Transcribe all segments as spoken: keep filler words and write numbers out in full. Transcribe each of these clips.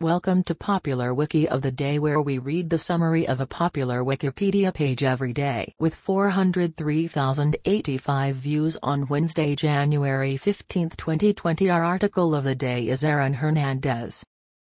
Welcome to Popular Wiki of the Day, where we read the summary of a popular Wikipedia page every day. With four hundred three thousand eighty-five views on Wednesday, January fifteenth, twenty twenty, our article of the day is Aaron Hernandez.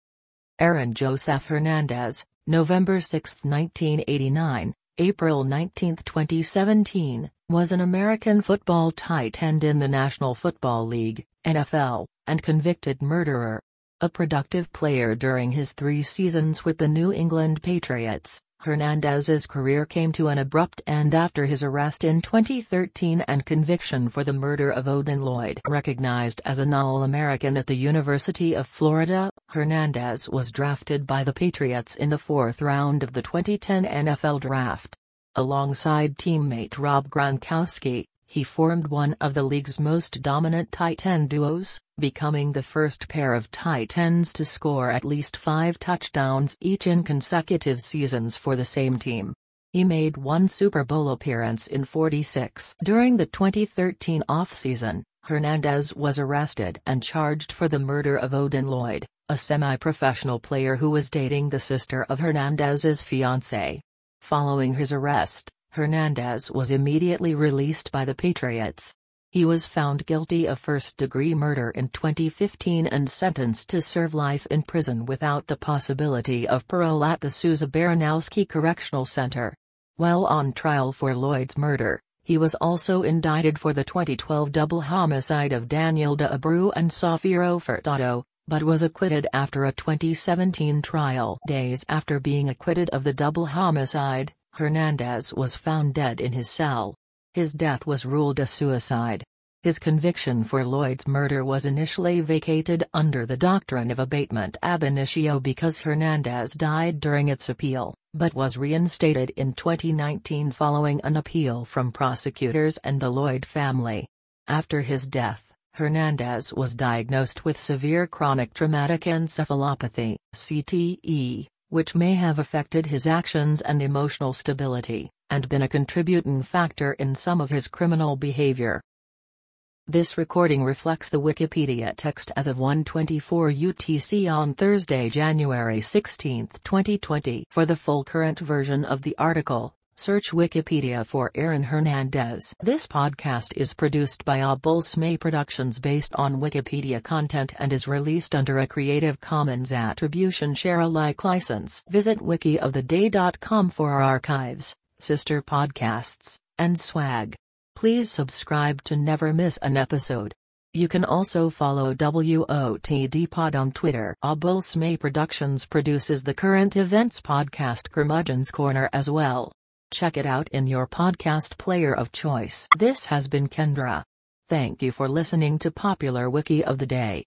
Aaron Joseph Hernandez, November sixth, nineteen eighty-nine, April nineteenth, twenty seventeen, was an American football tight end in the National Football League, N F L, and convicted murderer. A productive player during his three seasons with the New England Patriots, Hernandez's career came to an abrupt end after his arrest in twenty thirteen and conviction for the murder of Odin Lloyd. Recognized as an All-American at the University of Florida, Hernandez was drafted by the Patriots in the fourth round of the twenty ten N F L Draft. Alongside teammate Rob Gronkowski, he formed one of the league's most dominant tight end duos, becoming the first pair of tight ends to score at least five touchdowns each in consecutive seasons for the same team. He made one Super Bowl appearance in forty-six. During the twenty thirteen offseason, Hernandez was arrested and charged for the murder of Odin Lloyd, a semi-professional player who was dating the sister of Hernandez's fiancée. Following his arrest, Hernandez was immediately released by the Patriots. He was found guilty of first-degree murder in twenty fifteen and sentenced to serve life in prison without the possibility of parole at the Souza Baranowski Correctional Center. While on trial for Lloyd's murder, he was also indicted for the twenty twelve double homicide of Daniel de Abreu and Safiro Furtado, but was acquitted after a twenty seventeen trial. Days after being acquitted of the double homicide, Hernandez was found dead in his cell. His death was ruled a suicide. His conviction for Lloyd's murder was initially vacated under the doctrine of abatement ab initio because Hernandez died during its appeal, but was reinstated in twenty nineteen following an appeal from prosecutors and the Lloyd family. After his death, Hernandez was diagnosed with severe chronic traumatic encephalopathy, C T E, which may have affected his actions and emotional stability, and been a contributing factor in some of his criminal behavior. This recording reflects the Wikipedia text as of one twenty-four U T C on Thursday, January sixteenth, twenty twenty. For the full current version of the article, search Wikipedia for Aaron Hernandez. This podcast is produced by Obulsme Productions based on Wikipedia content and is released under a Creative Commons Attribution Share Alike license. Visit wiki of the day dot com for our archives, sister podcasts, and swag. Please subscribe to never miss an episode. You can also follow W O T D Pod on Twitter. Obulsme Productions produces the current events podcast Curmudgeon's Corner as well. Check it out in your podcast player of choice. This has been Kendra. Thank you for listening to Popular Wiki of the Day.